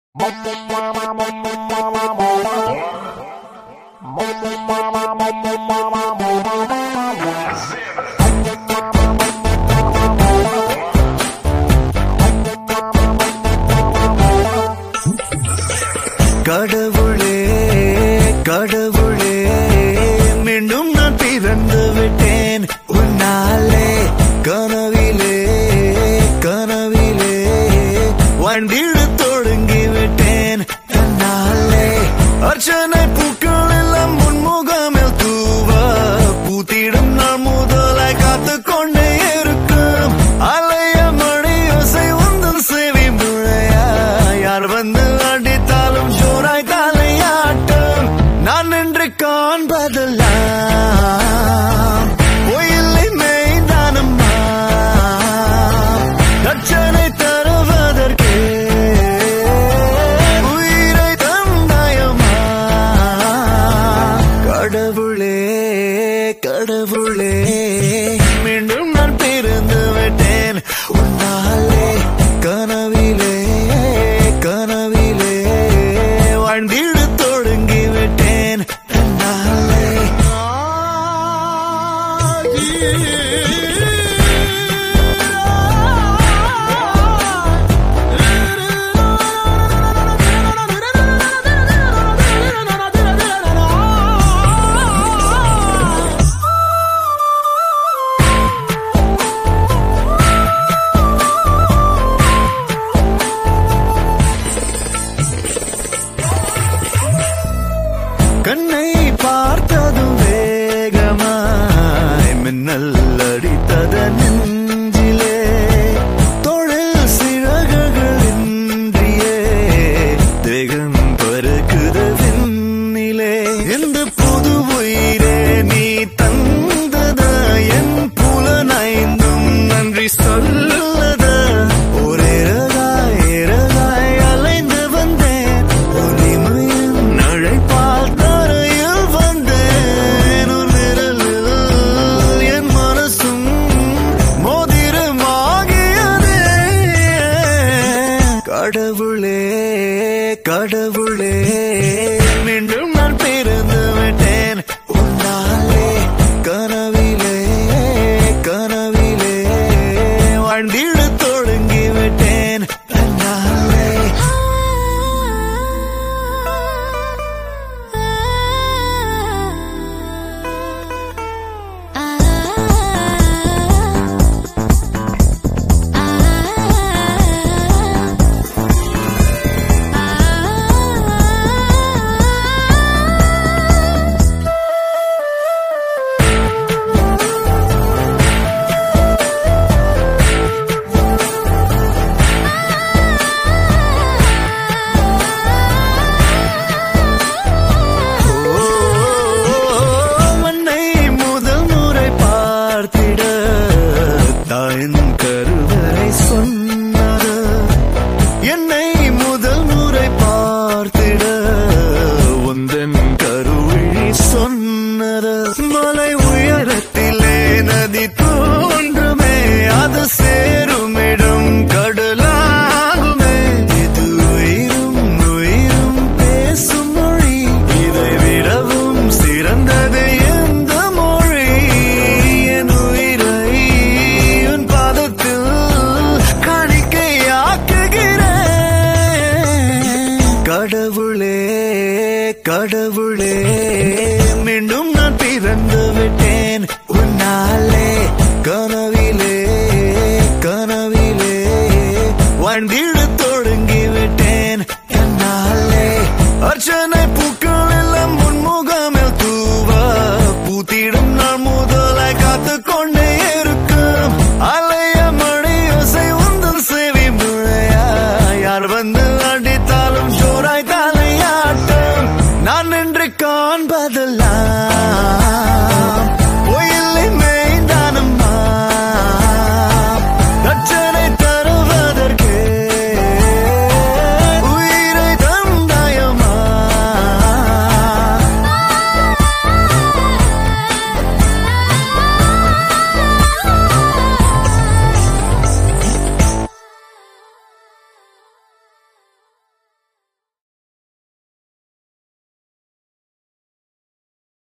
கடவுளே கடவுளே மீண்டும் நான் பிறந்து விட்டேன் உன்னாலே கனவிலே கனவிலே வண்டிட தொடங்கி விட்டேன் தன்னாலே அர்ச்சனை பூக்கள் எல்லாம் முன்முகமில் தூவ பூத்திடும் நாள் முதலாய் காத்து கொண்டே இருக்கும் அலைய மணி யோசை உந்தன் சேவை முழையா யார் வந்து அடித்தாலும் ஜோராய் தலையாட்டம் நான் என்று காண்பதெல்லாம் கோயிலை மேய்தானம்மா தட்சனை தருவதற்கே உயிரை தந்தாயம்மா கடவுளே கடவுளே மீண்டும் நான் பிறந்து விட்டேன் உன்னாலே கனவிலே கனவிலே வாழ்ந்திட தொடங்கி விட்டேன் தன்னாலே கண்ணை பார்த்ததும் வேகமாய் மின்னல் அடித்தத நெஞ்சிலே தொழில் சிறகுகளின்றியே தேகம் பருக்குது விண்ணிலே இந்த புது உயிரே நீ தந்தத என் புலனைந்தும் நன்றி சொல்லத ஒரே ரகாய் அலைந்து வந்தேன் ஒளிமையின் நழைப்பால் தரையில் வந்தேன் ஒரு நிழலில் என் மனசும் மோதிரமாகியதே கடவுளே கடவுளே மீண்டும் நான் பிறந்து விட்டேன் உன்னாலே கனவிலே கனவிலே வாழ்ந்திட தொடங்கி விட்டேன் தன்னாலே மண்ணை முதல் முறை பார்த்திட தாயின் கருவறை சொன்னது என்னை முதல் முறை பார்த்திட உந்தன் கருவிழி சொன்னது மலை உயரத்திலே நதி தோன்றுமே அது சேருமிடம் கடலாகுமே இது உயிரும் உயிரும் பேசும் மொழி இதை விடவும் சிறந்தது எந்த மொழி என் உயிரை உன் பாதத்தில் காணிக்கையாக்குகிறேன் கடவுளே கடவுளே மீண்டும் நான் பிறந்து விட்டேன் உன்னாலே கனவிலே கனவிலே வாழ்ந்திட தொடங்கி விட்டேன் தன்னாலே அர்ச்சனை பூக்கள் எல்லாம் முன்முகமில் தூவ பூத்திடும் நாள் முதலாய் காத்து கொண்டே இருக்கும் அலைய மணி யோசை உந்தன் சேவை முழையா யார் வந்து அடித்தாலும் ஜோராய்